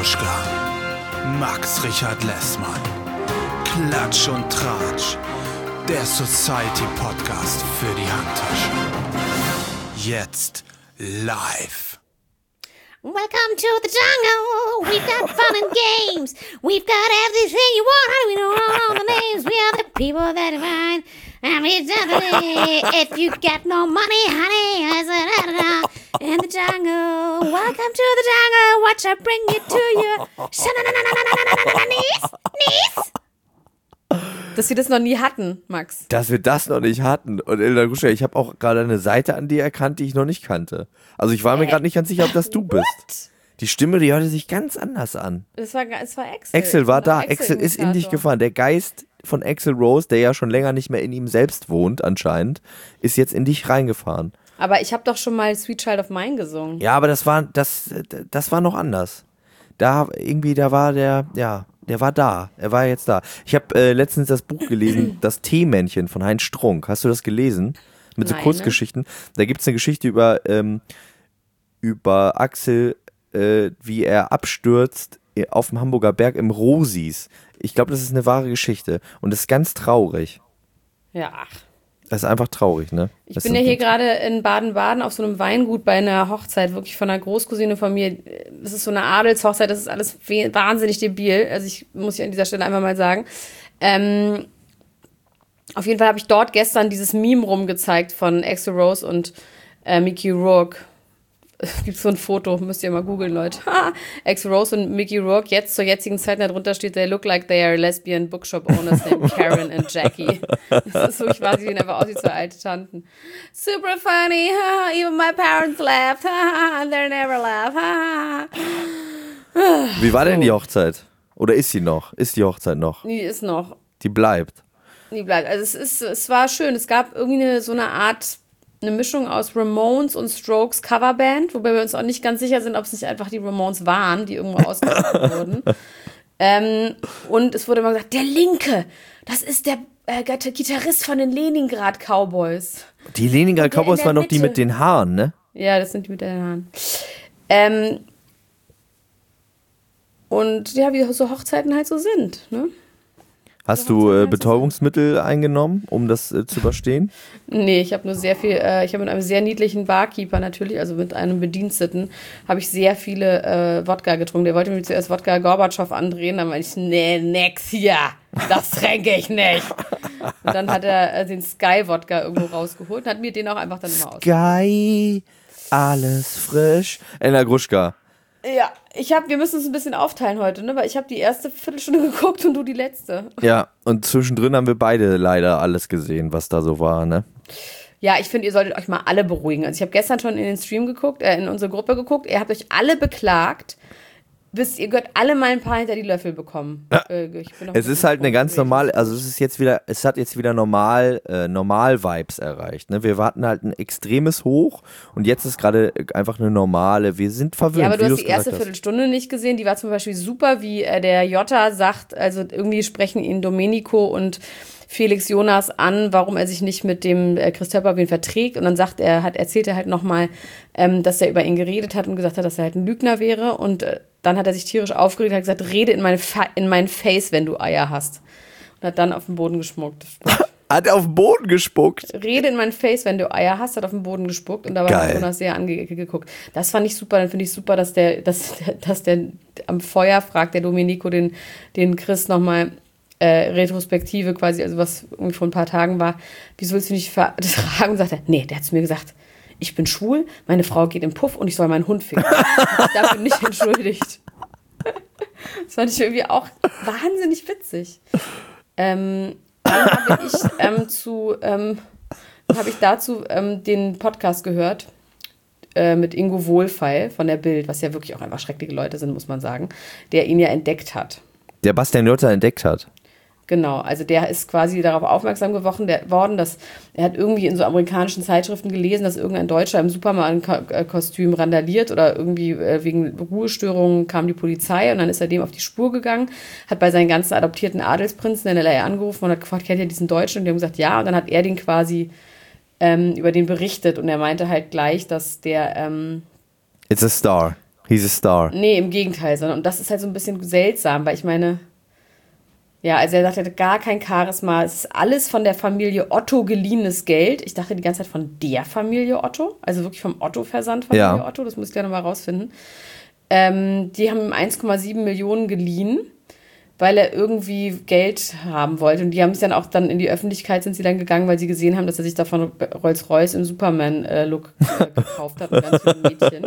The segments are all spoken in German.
Gruschka, Max Richard Lessmann, Klatsch und Tratsch, der Society-Podcast für die Handtasche. Jetzt live. Welcome to the jungle. We've got fun and games. We've got everything you want. How do we know all the names? We are the people that find. And we if you get no money, honey, I said, in the jungle. Welcome to the jungle. Watch I bring you to your niece. Dass wir das noch nie hatten, Max. Dass wir das noch nicht hatten. Und Elena Gruschka, ich habe auch gerade eine Seite an dir erkannt, die ich noch nicht kannte. Also ich war mir gerade nicht ganz sicher, ob das du bist. Die Stimme, die hörte sich ganz anders an. Es war Axel. Axel war da. Axel ist in dich gefahren. Der Geist von Axl Rose, der ja schon länger nicht mehr in ihm selbst wohnt anscheinend, ist jetzt in dich reingefahren. Aber ich habe doch schon mal Sweet Child of Mine gesungen. Ja, aber das war noch anders. Der war da. Er war jetzt da. Ich habe letztens das Buch gelesen, Das Teemännchen von Heinz Strunk. Hast du das gelesen? Mit so Kurzgeschichten. Da gibt es eine Geschichte über Axel, wie er abstürzt auf dem Hamburger Berg im Rosis. Ich glaube, das ist eine wahre Geschichte. Und das ist ganz traurig. Ja, ach. Das ist einfach traurig, ne? Ich bin ja hier gerade in Baden-Baden auf so einem Weingut bei einer Hochzeit, wirklich von einer Großcousine von mir. Das ist so eine Adelshochzeit, das ist alles wahnsinnig debil. Also ich muss hier an dieser Stelle einfach mal sagen. Auf jeden Fall habe ich dort gestern dieses Meme rumgezeigt von Axl Rose und Mickey Rourke. Gibt so ein Foto, müsst ihr mal googeln, Leute. Axl Rose und Mickey Rourke, jetzt zur jetzigen Zeit, darunter steht, they look like they are lesbian bookshop owners named Karen and Jackie. Das ist so, ich weiß, wie sehen einfach aus wie zwei alte Tanten. Super funny, even my parents laughed, and they never laugh. Wie war denn die Hochzeit? Oder ist sie noch? Ist die Hochzeit noch? Die ist noch. Die bleibt. Die bleibt. Also es war schön. Es gab irgendwie so eine Art, eine Mischung aus Ramones und Strokes Coverband, wobei wir uns auch nicht ganz sicher sind, ob es nicht einfach die Ramones waren, die irgendwo ausgesucht wurden. Und es wurde immer gesagt, der Linke, das ist der Gitarrist von den Leningrad Cowboys. Die Leningrad Cowboys waren doch die mit den Haaren, ne? Ja, das sind die mit den Haaren. Und ja, wie so Hochzeiten halt so sind, ne? Hast du Betäubungsmittel eingenommen, um das zu überstehen? Nee, ich habe nur sehr viel, ich habe mit einem sehr niedlichen Barkeeper natürlich, also mit einem Bediensteten, habe ich sehr viele Wodka getrunken. Der wollte mir zuerst Wodka Gorbatschow andrehen, dann meinte ich, nee, nix hier, das trinke ich nicht. Und dann hat er den Sky-Wodka irgendwo rausgeholt und hat mir den auch einfach dann immer Sky, alles frisch. Elena Gruschka. Ja, wir müssen uns ein bisschen aufteilen heute, ne? Weil ich habe die erste Viertelstunde geguckt und du die letzte. Ja, und zwischendrin haben wir beide leider alles gesehen, was da so war, ne? Ja, ich finde, ihr solltet euch mal alle beruhigen. Also ich habe gestern schon in den Stream geguckt, in unsere Gruppe geguckt. Ihr habt euch alle beklagt. Ihr gehört alle mal ein paar hinter die Löffel bekommen. Ja. Es ist halt eine ganz normale, also es hat jetzt wieder Normal-Vibes erreicht. Ne? Wir hatten halt ein extremes Hoch und jetzt ist gerade einfach eine normale, wir sind verwöhnt. Ja, aber du hast die erste Viertelstunde nicht gesehen, die war zum Beispiel super, wie der Jota sagt, also irgendwie sprechen ihn Domenico und Felix Jonas an, warum er sich nicht mit dem Chris Töpperwien verträgt. Und dann erzählt er halt nochmal, dass er über ihn geredet hat und gesagt hat, dass er halt ein Lügner wäre. Und dann hat er sich tierisch aufgeregt und hat gesagt, rede in mein Face, wenn du Eier hast. Und hat dann auf den Boden gespuckt. Hat er auf den Boden gespuckt? Rede in mein Face, wenn du Eier hast, hat auf den Boden gespuckt. Und dabei hat Jonas sehr angeguckt. Das fand ich super. Dann finde ich super, dass der am Feuer fragt, der Domenico den Chris nochmal Retrospektive quasi, also was irgendwie vor ein paar Tagen war, wieso willst du nicht vertragen? Und sagt er, nee, der hat zu mir gesagt, ich bin schwul, meine Frau geht im Puff und ich soll meinen Hund ficken. Dafür nicht entschuldigt. Das fand ich irgendwie auch wahnsinnig witzig. Dann habe ich dazu den Podcast gehört mit Ingo Wohlfeil von der Bild, was ja wirklich auch einfach schreckliche Leute sind, muss man sagen, der ihn ja entdeckt hat. Der Bastian Jotta entdeckt hat. Genau, also der ist quasi darauf aufmerksam geworden, dass er hat irgendwie in so amerikanischen Zeitschriften gelesen, dass irgendein Deutscher im Superman-Kostüm randaliert oder irgendwie wegen Ruhestörungen kam die Polizei und dann ist er dem auf die Spur gegangen, hat bei seinen ganzen adoptierten Adelsprinzen in LA angerufen und hat gefragt, kennt ihr diesen Deutschen? Und die haben gesagt, ja, und dann hat er den quasi über den berichtet und er meinte halt gleich, dass der It's a star. He's a star. Nee, im Gegenteil, sondern und das ist halt so ein bisschen seltsam, weil ich meine, ja, also er sagt, er hat gar kein Charisma. Es ist alles von der Familie Otto geliehenes Geld. Ich dachte die ganze Zeit von der Familie Otto, also wirklich vom Otto-Versand Familie Otto, das muss ich gleich nochmal rausfinden. Die haben ihm 1,7 Millionen geliehen, weil er irgendwie Geld haben wollte. Und die haben sich dann auch dann in die Öffentlichkeit sind sie dann gegangen, weil sie gesehen haben, dass er sich davon Rolls-Royce im Superman-Look gekauft hat und ganz viele Mädchen.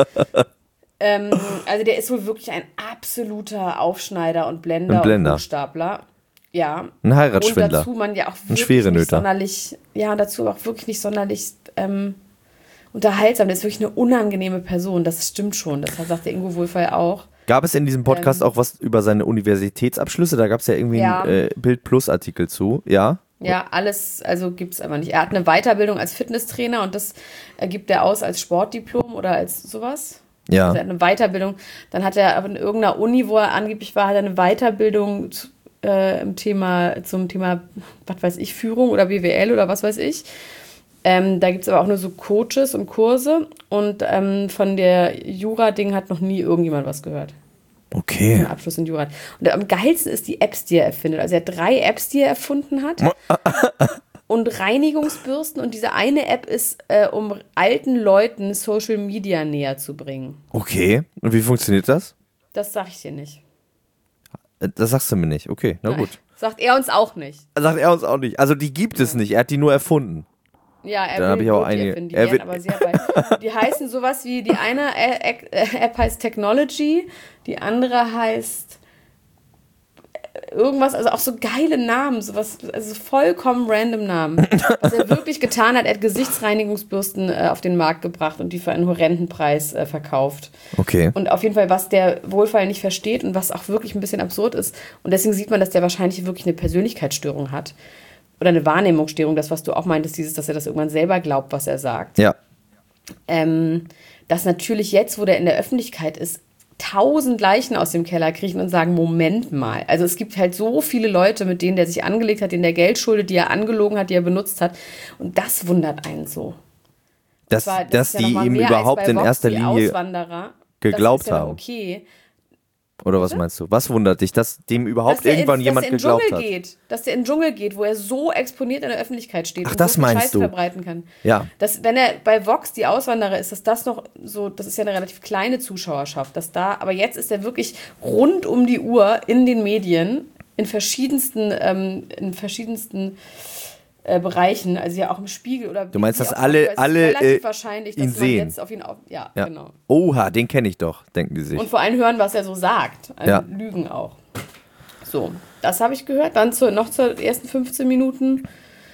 Also der ist wohl wirklich ein absoluter Aufschneider und Blender. Und Hochstapler. Ja. Ein Heiratsschwindler. Und dazu man ja auch wirklich nicht sonderlich, ja, dazu auch wirklich nicht sonderlich unterhaltsam. Der ist wirklich eine unangenehme Person, das stimmt schon. Das sagt der Ingo Wohlfeil auch. Gab es in diesem Podcast auch was über seine Universitätsabschlüsse? Da gab es ja irgendwie einen Bild-Plus-Artikel zu, ja? Ja, alles, also gibt es aber nicht. Er hat eine Weiterbildung als Fitnesstrainer und das gibt er aus als Sportdiplom oder als sowas. Ja. Also er hat eine Weiterbildung. Dann hat er aber in irgendeiner Uni, wo er angeblich war, hat er eine Weiterbildung zum Thema, was weiß ich, Führung oder BWL oder was weiß ich. Da gibt es aber auch nur so Coaches und Kurse und von der Jura-Ding hat noch nie irgendjemand was gehört. Okay. Einen Abschluss in Jura. Und am geilsten ist die Apps, die er erfindet. Also er hat 3 Apps, die er erfunden hat. Und Reinigungsbürsten. Und diese eine App ist, um alten Leuten Social Media näher zu bringen. Okay. Und wie funktioniert das? Das sag ich dir nicht. Das sagst du mir nicht. Okay, na gut. Sagt er uns auch nicht. Sagt er uns auch nicht. Also die gibt es nicht. Er hat die nur erfunden. Ja, er Dann will auch die erfinden, die wären aber sehr weit. Die heißen sowas wie, die eine App heißt Technology, die andere heißt irgendwas, also auch so geile Namen, sowas, also vollkommen random Namen. Was er wirklich getan hat, er hat Gesichtsreinigungsbürsten auf den Markt gebracht und die für einen horrenden Preis verkauft. Okay. Und auf jeden Fall, was der Wohlfeil nicht versteht und was auch wirklich ein bisschen absurd ist, und deswegen sieht man, dass der wahrscheinlich wirklich eine Persönlichkeitsstörung hat. Oder eine Wahrnehmungsstörung, das, was du auch meintest, dass er das irgendwann selber glaubt, was er sagt. Ja. Dass natürlich jetzt, wo der in der Öffentlichkeit ist, 1000 Leichen aus dem Keller kriechen und sagen, Moment mal. Also es gibt halt so viele Leute, mit denen der sich angelegt hat, denen der Geld schuldet, die er angelogen hat, die er benutzt hat. Und das wundert einen so. Dass ja die ihm überhaupt in erster Linie geglaubt haben. Okay. Oder was meinst du? Was wundert dich, dass dem überhaupt irgendwann jemand geglaubt hat? Dass der in den Dschungel geht, wo er so exponiert in der Öffentlichkeit steht und das so viel meinst Scheiß du? verbreiten kann. Ja. Dass, wenn er bei Vox die Auswanderer ist, dass das noch so, das ist ja eine relativ kleine Zuschauerschaft, aber jetzt ist er wirklich rund um die Uhr in den Medien, in verschiedensten Bereichen, also ja auch im Spiegel oder. Du meinst, dass alle wahrscheinlich, ihn dass sehen? Man jetzt auf ihn ja, genau. Oha, den kenne ich doch, denken die sich. Und vor allem hören, was er so sagt. Also Lügen auch. So, das habe ich gehört. Dann noch zur ersten 15 Minuten.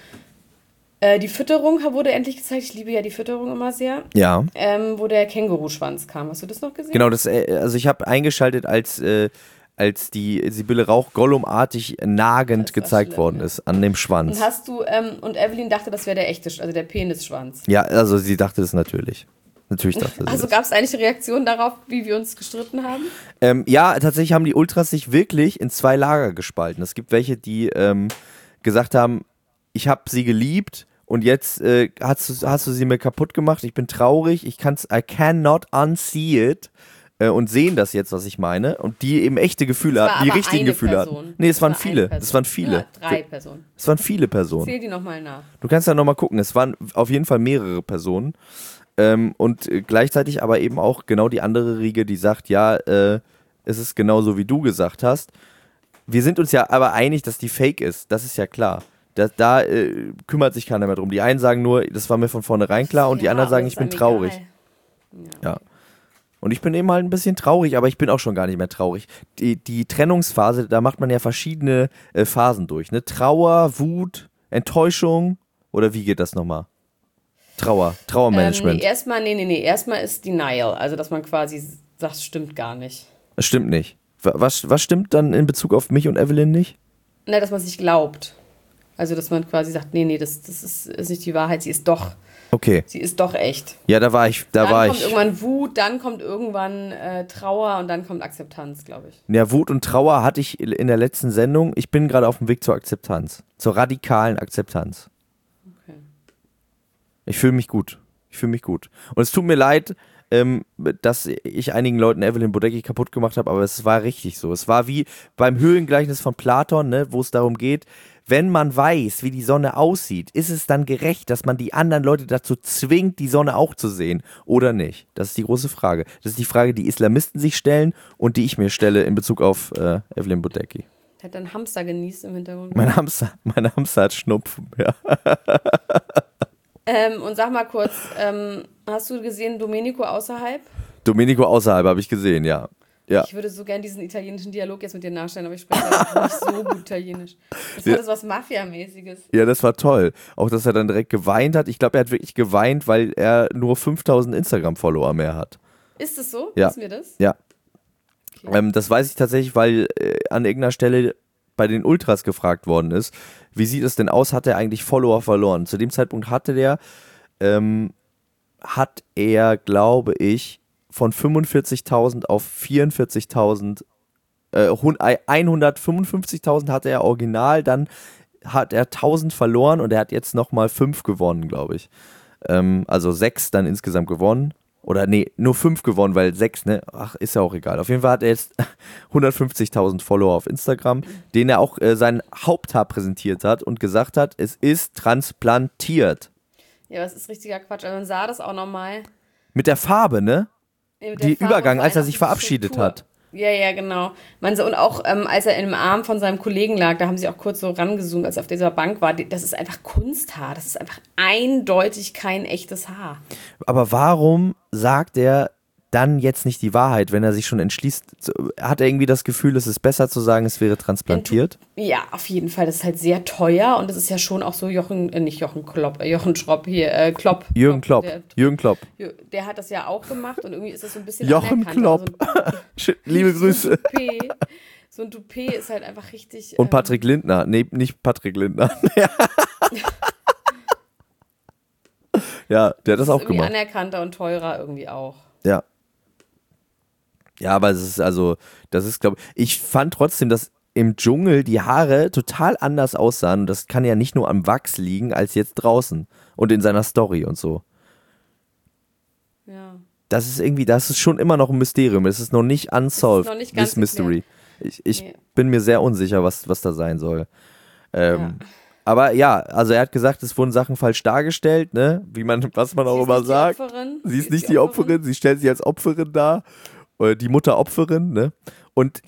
Die Fütterung wurde endlich gezeigt. Ich liebe ja die Fütterung immer sehr. Ja. Wo der Känguruschwanz kam. Hast du das noch gesehen? Genau, also ich habe eingeschaltet, als die Sibylle Rauch Gollum-artig nagend gezeigt worden ist an dem Schwanz. Und hast du, und Evelyn dachte, das wäre der echte, also der Penisschwanz. Ja, also sie dachte das natürlich. Natürlich dachte sie Also das. gab es eigentlich eine Reaktion darauf, wie wir uns gestritten haben? Ja, tatsächlich haben die Ultras sich wirklich in 2 Lager gespalten. Es gibt welche, die gesagt haben, ich habe sie geliebt und jetzt hast du sie mir kaputt gemacht, ich bin traurig, I cannot unsee it. Und sehen das jetzt, was ich meine, und die eben echte Gefühle hatten, die richtigen Gefühle hatten. Nee, es waren viele. Es waren viele. Ja, 3 Personen. Es waren viele Personen. Zähl die nochmal nach. Du kannst ja nochmal gucken. Es waren auf jeden Fall mehrere Personen. Und gleichzeitig aber eben auch genau die andere Riege, die sagt, ja, es ist genauso, wie du gesagt hast. Wir sind uns ja aber einig, dass die fake ist. Das ist ja klar. Da kümmert sich keiner mehr drum. Die einen sagen nur, das war mir von vornherein klar, und die anderen sagen, ich bin traurig. Ja. Und ich bin eben halt ein bisschen traurig, aber ich bin auch schon gar nicht mehr traurig. Die Trennungsphase, da macht man ja verschiedene Phasen durch. Ne? Trauer, Wut, Enttäuschung, oder wie geht das nochmal? Trauermanagement. Erstmal ist Denial, also dass man quasi sagt, es stimmt gar nicht. Es stimmt nicht. Was stimmt dann in Bezug auf mich und Evelyn nicht? Na, dass man sich glaubt. Also dass man quasi sagt, nee, das ist nicht die Wahrheit, sie ist doch. Okay. Sie ist doch echt. Ja, da war ich. Dann kommt irgendwann Wut, dann kommt irgendwann Trauer und dann kommt Akzeptanz, glaube ich. Ja, Wut und Trauer hatte ich in der letzten Sendung. Ich bin gerade auf dem Weg zur Akzeptanz. Zur radikalen Akzeptanz. Okay. Ich fühle mich gut. Und es tut mir leid, dass ich einigen Leuten Evelyn Bodecki kaputt gemacht habe, aber es war richtig so. Es war wie beim Höhlengleichnis von Platon, ne, wo es darum geht, wenn man weiß, wie die Sonne aussieht, ist es dann gerecht, dass man die anderen Leute dazu zwingt, die Sonne auch zu sehen oder nicht? Das ist die große Frage. Das ist die Frage, die Islamisten sich stellen und die ich mir stelle in Bezug auf Evelyn Bodecki. Der hat einen Hamster genießt im Hintergrund. Mein Hamster hat Schnupfen, ja. Und sag mal kurz, hast du gesehen Domenico außerhalb? Domenico außerhalb habe ich gesehen, ja. Ja. Ich würde so gern diesen italienischen Dialog jetzt mit dir nachstellen, aber ich spreche ja nicht so gut Italienisch. Das hat was Mafia-mäßiges. Ja, das war toll. Auch, dass er dann direkt geweint hat. Ich glaube, er hat wirklich geweint, weil er nur 5000 Instagram-Follower mehr hat. Ist es so? Ja. Wissen wir das? Ja. Okay. Das weiß ich tatsächlich, weil an irgendeiner Stelle bei den Ultras gefragt worden ist, wie sieht es denn aus, hat er eigentlich Follower verloren? Zu dem Zeitpunkt hat er, glaube ich, von 45.000 auf 44.000, 155.000 hatte er original, dann hat er 1.000 verloren und er hat jetzt nochmal 5 gewonnen, glaube ich. Also 6 dann insgesamt gewonnen. Oder nee, nur 5 gewonnen, weil 6, ne? Ach, ist ja auch egal. Auf jeden Fall hat er jetzt 150.000 Follower auf Instagram, denen er auch sein Haupthaar präsentiert hat und gesagt hat, es ist transplantiert. Ja, das ist richtiger Quatsch. Also man sah das auch nochmal. Mit der Farbe, ne? Die Übergang, als er sich verabschiedet hat. Ja, genau. Und auch als er im Arm von seinem Kollegen lag, da haben sie auch kurz so rangezoomt, als er auf dieser Bank war. Das ist einfach Kunsthaar. Das ist einfach eindeutig kein echtes Haar. Aber warum sagt er dann jetzt nicht die Wahrheit, wenn er sich schon entschließt? Hat er irgendwie das Gefühl, es ist besser zu sagen, es wäre transplantiert? Ja, auf jeden Fall. Das ist halt sehr teuer und das ist ja schon auch so Jürgen Klopp. Der hat das ja auch gemacht und irgendwie ist das so ein bisschen Jochen Klopp. Also liebe Grüße. So ein Toupet ist halt einfach richtig... Und Patrick Lindner. Nee, nicht Patrick Lindner. Ja, der hat das auch gemacht. Anerkannter und teurer irgendwie auch. Ja. Ja, aber es ist also, das ist, glaube ich, fand trotzdem, dass im Dschungel die Haare total anders aussahen. Und das kann ja nicht nur am Wachs liegen, als jetzt draußen und in seiner Story und so. Ja. Das ist schon immer noch ein Mysterium. Es ist noch nicht unsolved, noch nicht ganz this mystery. Ich bin mir sehr unsicher, was da sein soll. Aber ja, also er hat gesagt, es wurden Sachen falsch dargestellt, ne? Was man auch immer sagt. Sie ist nicht die Opferin, sie stellt sich als Opferin dar. Die Mutter Opferin, ne? Und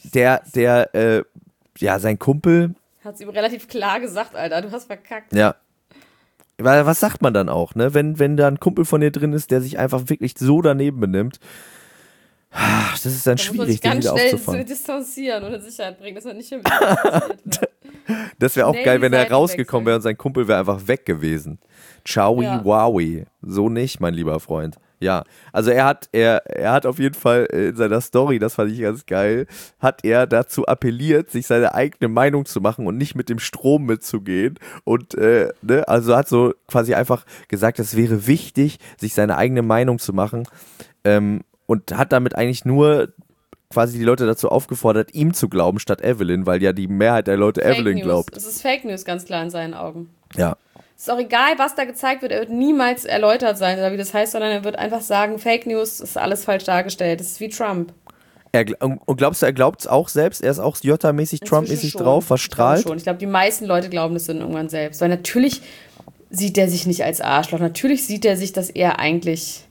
sein Kumpel. Hat sie ihm relativ klar gesagt, Alter, du hast verkackt. Ja. Weil was sagt man dann auch, ne? Wenn da ein Kumpel von dir drin ist, der sich einfach wirklich so daneben benimmt, das ist dann schwierig, den wieder aufzufangen. Ganz schnell zu distanzieren und in Sicherheit bringen, dass er nicht mehr passiert wird. Das wäre auch geil, wenn er rausgekommen wäre und sein Kumpel wäre einfach weg gewesen. Ciao, Wowi. So nicht, mein lieber Freund. Ja, also er hat auf jeden Fall in seiner Story, das fand ich ganz geil, hat er dazu appelliert, sich seine eigene Meinung zu machen und nicht mit dem Strom mitzugehen. Und also hat so quasi einfach gesagt, es wäre wichtig, sich seine eigene Meinung zu machen. Und hat damit eigentlich nur quasi die Leute dazu aufgefordert, ihm zu glauben statt Evelyn, weil ja die Mehrheit der Leute Evelyn glaubt. Es ist Fake News, ganz klar in seinen Augen. Ja. Es ist auch egal, was da gezeigt wird, er wird niemals erläutert sein, oder wie das heißt, sondern er wird einfach sagen, Fake News ist alles falsch dargestellt. Das ist wie Trump. Und glaubst du, er glaubt es auch selbst? Er ist auch Jota-mäßig, Trump-mäßig drauf, verstrahlt? Ich glaube, die meisten Leute glauben das dann irgendwann selbst. Weil natürlich sieht er sich nicht als Arschloch. Natürlich sieht er sich, dass er eigentlich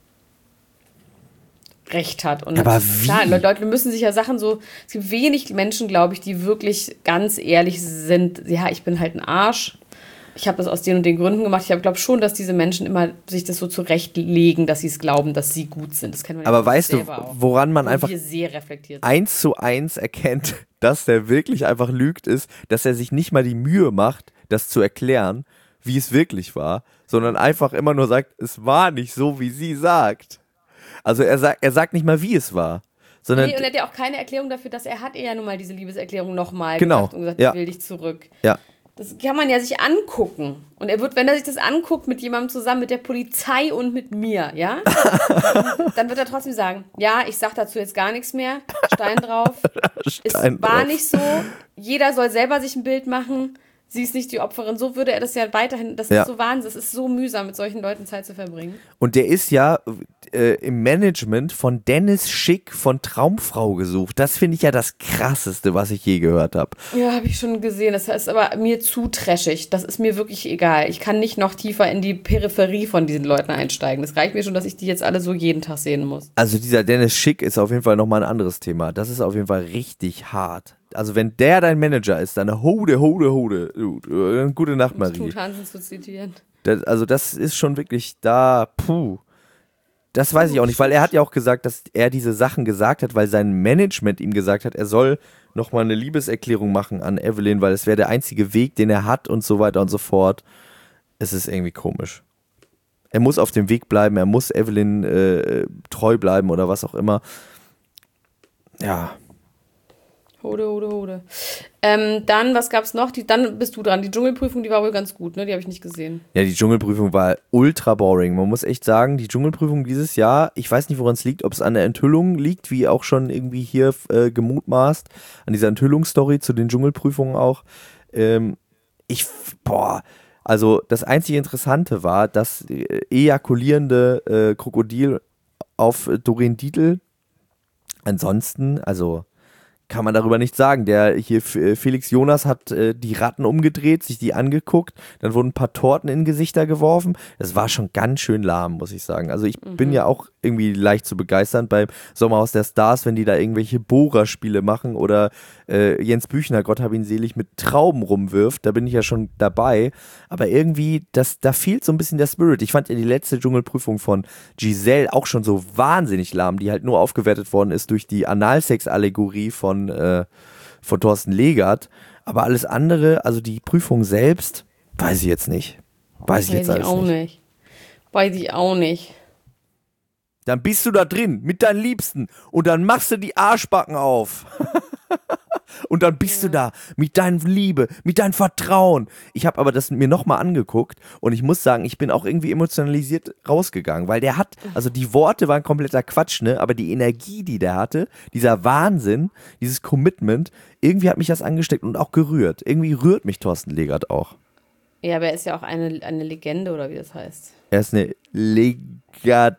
Recht hat. Und aber wie? Klar, Leute müssen sich ja Sachen so... Es gibt wenig Menschen, glaube ich, die wirklich ganz ehrlich sind. Ja, ich bin halt ein Arsch. Ich habe das aus den und den Gründen gemacht. Ich glaube schon, dass diese Menschen immer sich das so zurechtlegen, dass sie es glauben, dass sie gut sind. Das kennen wir aber weißt du, woran man einfach sehr reflektiert 1:1 erkennt, dass der wirklich einfach lügt, ist, dass er sich nicht mal die Mühe macht, das zu erklären, wie es wirklich war, sondern einfach immer nur sagt, es war nicht so, wie sie sagt. Also er sagt nicht mal, wie es war. Sondern und er hat ja auch keine Erklärung dafür, dass er hat ja nun mal diese Liebeserklärung nochmal gemacht und gesagt, ich will dich zurück. Ja. Das kann man ja sich angucken. Und er wird, wenn er sich das anguckt mit jemandem zusammen, mit der Polizei und mit mir, ja, dann wird er trotzdem sagen, ja, ich sag dazu jetzt gar nichts mehr, Stein drauf. Es war nicht so, jeder soll selber sich ein Bild machen. sie ist nicht die Opferin. So würde er das ja weiterhin, das ist so Wahnsinn, es ist so mühsam, mit solchen Leuten Zeit zu verbringen. Und der ist ja im Management von Dennis Schick von Traumfrau gesucht. Das finde ich ja das Krasseste, was ich je gehört habe. Ja, habe ich schon gesehen. Das ist aber mir zu trashig. Das ist mir wirklich egal. Ich kann nicht noch tiefer in die Peripherie von diesen Leuten einsteigen. Das reicht mir schon, dass ich die jetzt alle so jeden Tag sehen muss. Also dieser Dennis Schick ist auf jeden Fall nochmal ein anderes Thema. Das ist auf jeden Fall richtig hart. Also wenn der dein Manager ist, dann Hode. Gute Nacht, Marie. Tut Hansen zu zitieren. Das ist schon wirklich da, Das weiß ich auch nicht, weil er hat ja auch gesagt, dass er diese Sachen gesagt hat, weil sein Management ihm gesagt hat, er soll nochmal eine Liebeserklärung machen an Evelyn, weil es wäre der einzige Weg, den er hat und so weiter und so fort. Es ist irgendwie komisch. Er muss auf dem Weg bleiben, er muss Evelyn treu bleiben oder was auch immer. Ja. Hode. Dann, was gab's noch? Dann bist du dran. Die Dschungelprüfung, die war wohl ganz gut, ne? Die habe ich nicht gesehen. Ja, die Dschungelprüfung war ultra boring. Man muss echt sagen, die Dschungelprüfung dieses Jahr, ich weiß nicht, woran es liegt, ob es an der Enthüllung liegt, wie auch schon irgendwie hier gemutmaßt, an dieser Enthüllungsstory zu den Dschungelprüfungen auch. Also das einzige Interessante war, das ejakulierende Krokodil auf Doreen Dietl. Ansonsten, also kann man darüber nicht sagen. Der hier Felix Jonas hat die Ratten umgedreht, sich die angeguckt, dann wurden ein paar Torten in Gesichter geworfen. Das war schon ganz schön lahm, muss ich sagen. Also ich bin ja auch irgendwie leicht zu begeistern beim Sommerhaus der Stars, wenn die da irgendwelche Bohrerspiele machen oder Jens Büchner, Gott hab ihn selig, mit Trauben rumwirft. Da bin ich ja schon dabei. Aber irgendwie, da fehlt so ein bisschen der Spirit. Ich fand ja die letzte Dschungelprüfung von Giselle auch schon so wahnsinnig lahm, die halt nur aufgewertet worden ist durch die Analsex-Allegorie von Thorsten Legert. Aber alles andere, also die Prüfung selbst, weiß ich jetzt nicht. Weiß ich auch nicht. Dann bist du da drin mit deinen Liebsten und dann machst du die Arschbacken auf. Und dann bist du da mit deiner Liebe, mit deinem Vertrauen. Ich habe aber das mir nochmal angeguckt und ich muss sagen, ich bin auch irgendwie emotionalisiert rausgegangen, weil der hat, also die Worte waren kompletter Quatsch, ne? Aber die Energie, die der hatte, dieser Wahnsinn, dieses Commitment, irgendwie hat mich das angesteckt und auch gerührt. Irgendwie rührt mich Thorsten Legert auch. Ja, aber er ist ja auch eine Legende, oder wie das heißt. Er ist eine Legende.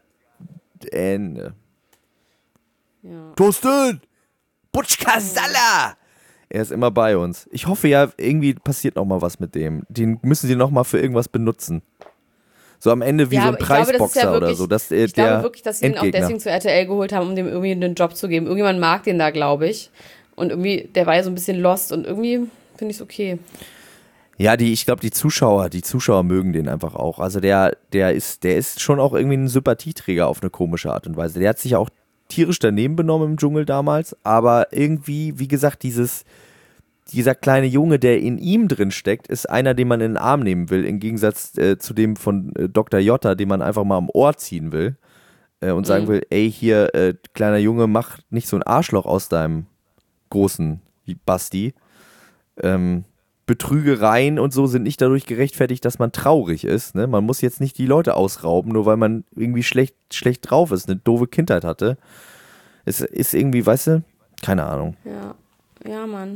Ja. Thorsten! Butschkasalla! Er ist immer bei uns. Ich hoffe ja, irgendwie passiert noch mal was mit dem. Den müssen sie noch mal für irgendwas benutzen. So am Ende wie so ein Preisboxer oder so. Ich glaube wirklich, dass sie ihn auch deswegen zu RTL geholt haben, um dem irgendwie einen Job zu geben. Irgendjemand mag den da, glaube ich. Und irgendwie, der war ja so ein bisschen lost und irgendwie finde ich es okay. Ja, ich glaube, die Zuschauer mögen den einfach auch. Also der ist schon auch irgendwie ein Sympathieträger auf eine komische Art und Weise. Der hat sich ja auch tierisch daneben benommen im Dschungel damals, aber irgendwie, wie gesagt, dieser kleine Junge, der in ihm drin steckt, ist einer, den man in den Arm nehmen will, im Gegensatz zu dem von Dr. Jotta, den man einfach mal am Ohr ziehen will und sagen will, ey, hier, kleiner Junge, mach nicht so ein Arschloch aus deinem großen Basti. Betrügereien und so sind nicht dadurch gerechtfertigt, dass man traurig ist. Ne? Man muss jetzt nicht die Leute ausrauben, nur weil man irgendwie schlecht drauf ist, eine doofe Kindheit hatte. Es ist irgendwie, weißt du, keine Ahnung. Ja, Mann.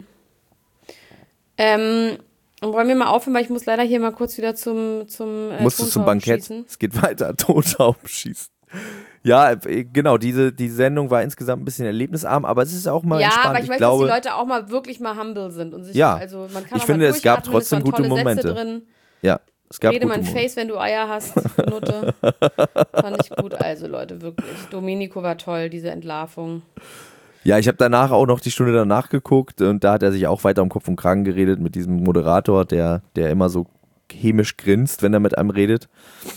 Wollen wir mal aufhören, weil ich muss leider hier mal kurz wieder zum musst du zum Bankett? Schießen. Es geht weiter, Tontauben schießen. Ja, genau, die Sendung war insgesamt ein bisschen erlebnisarm, aber es ist auch mal entspannt. Ja, aber ich möchte, dass die Leute auch mal wirklich mal humble sind. Und sich also man kann ich finde, es gab trotzdem gute Momente. Drin. Ja, es gab Rede mein Face, wenn du Eier hast, Nutte. Fand ich gut. Also Leute, wirklich. Domenico war toll, diese Entlarvung. Ja, ich habe danach auch noch die Stunde danach geguckt und da hat er sich auch weiter um Kopf und Kragen geredet mit diesem Moderator, der immer so hämisch grinst, wenn er mit einem redet.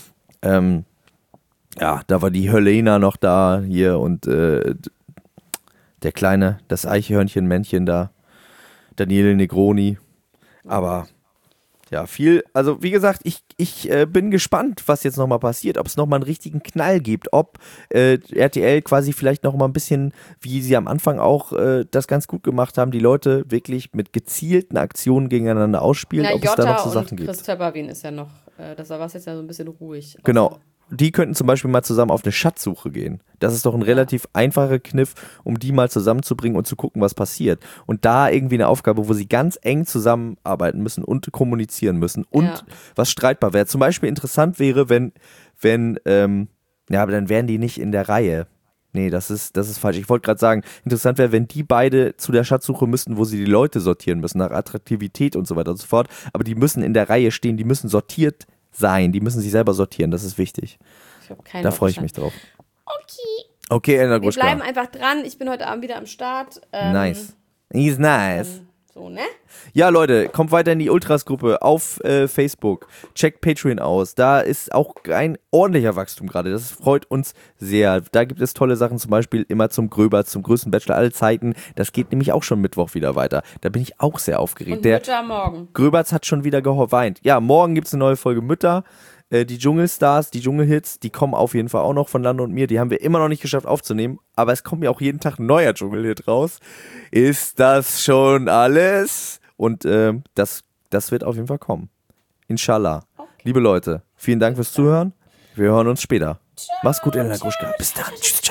Ja, da war die Helena noch da hier und der Kleine, das Eichhörnchen-Männchen da, Daniele Negroni. Aber ja, also wie gesagt, ich bin gespannt, was jetzt nochmal passiert, ob es nochmal einen richtigen Knall gibt, ob RTL quasi vielleicht nochmal ein bisschen, wie sie am Anfang auch das ganz gut gemacht haben, die Leute wirklich mit gezielten Aktionen gegeneinander ausspielen, ob es da noch so Sachen gibt. Christopher Wien ist ja noch, das war es jetzt ja so ein bisschen ruhig. Genau. die könnten zum Beispiel mal zusammen auf eine Schatzsuche gehen. Das ist doch ein relativ einfacher Kniff, um die mal zusammenzubringen und zu gucken, was passiert. Und da irgendwie eine Aufgabe, wo sie ganz eng zusammenarbeiten müssen und kommunizieren müssen und was streitbar wäre. Zum Beispiel interessant wäre, wenn aber dann wären die nicht in der Reihe. Nee, das ist falsch. Ich wollte gerade sagen, interessant wäre, wenn die beide zu der Schatzsuche müssten, wo sie die Leute sortieren müssen, nach Attraktivität und so weiter und so fort. Aber die müssen in der Reihe stehen, die müssen sortiert sein, die müssen sich selber sortieren, das ist wichtig. Ich habe keine Da freue ich mich drauf. Okay, Elena Wir Gruschka. bleiben einfach dran. Ich bin heute Abend wieder am Start. Nice. He's nice. So, ne? Ja, Leute, kommt weiter in die Ultras-Gruppe auf Facebook. Checkt Patreon aus. Da ist auch ein ordentlicher Wachstum gerade. Das freut uns sehr. Da gibt es tolle Sachen, zum Beispiel immer zum Gröberts, zum größten Bachelor aller Zeiten. Das geht nämlich auch schon Mittwoch wieder weiter. Da bin ich auch sehr aufgeregt. Und Mütter morgen. Gröberts hat schon wieder geweint. Ja, morgen gibt es eine neue Folge Mütter. Die Dschungelstars, die Dschungelhits, die kommen auf jeden Fall auch noch von Lando und mir. Die haben wir immer noch nicht geschafft aufzunehmen. Aber es kommt ja auch jeden Tag ein neuer Dschungelhit raus. Ist das schon alles? Und das wird auf jeden Fall kommen. Inshallah. Okay. Liebe Leute, vielen Dank fürs Zuhören. Wir hören uns später. Mach's gut, Elena Gruschka. Bis dann. Tschüss.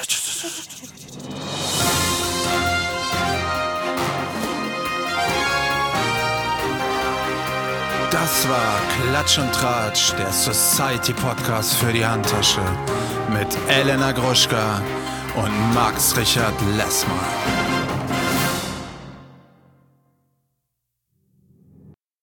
Das war Klatsch und Tratsch, der Society-Podcast für die Handtasche mit Elena Gruschka und Max Richard Lessmann.